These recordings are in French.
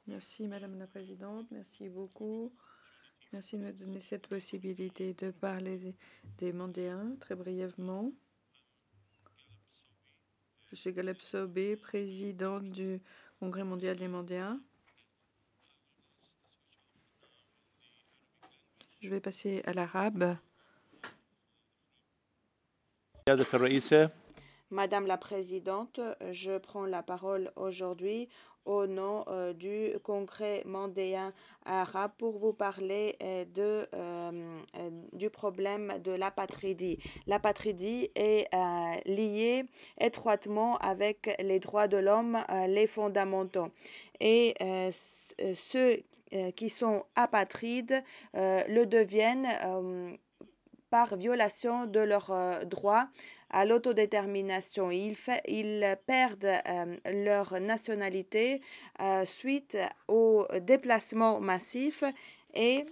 Merci Madame la Présidente, merci beaucoup. Merci de me donner cette possibilité de parler des Mandéens très brièvement. Je suis Galeb Sobé, présidente du Congrès mondial des Mandéens. Je vais passer à l'arabe. Madame la Présidente, je prends la parole aujourd'hui au nom du Congrès mandéen arabe pour vous parler du problème de l'apatridie. L'apatridie est liée étroitement avec les droits de l'homme, les fondamentaux. Et ceux qui sont apatrides le deviennent par violation de leurs droits à l'autodétermination. Ils perdent leur nationalité suite au déplacement massif et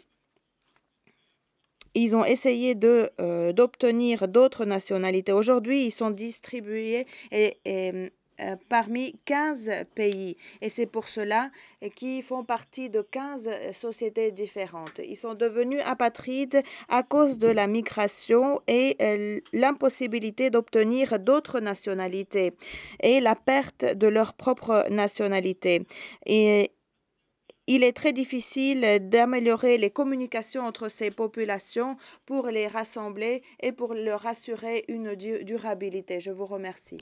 ils ont essayé d'obtenir d'autres nationalités. Aujourd'hui, ils sont distribués parmi 15 pays. Et c'est pour cela qu'ils font partie de 15 sociétés différentes. Ils sont devenus apatrides à cause de la migration et l'impossibilité d'obtenir d'autres nationalités et la perte de leur propre nationalité. Et il est très difficile d'améliorer les communications entre ces populations pour les rassembler et pour leur assurer une durabilité. Je vous remercie.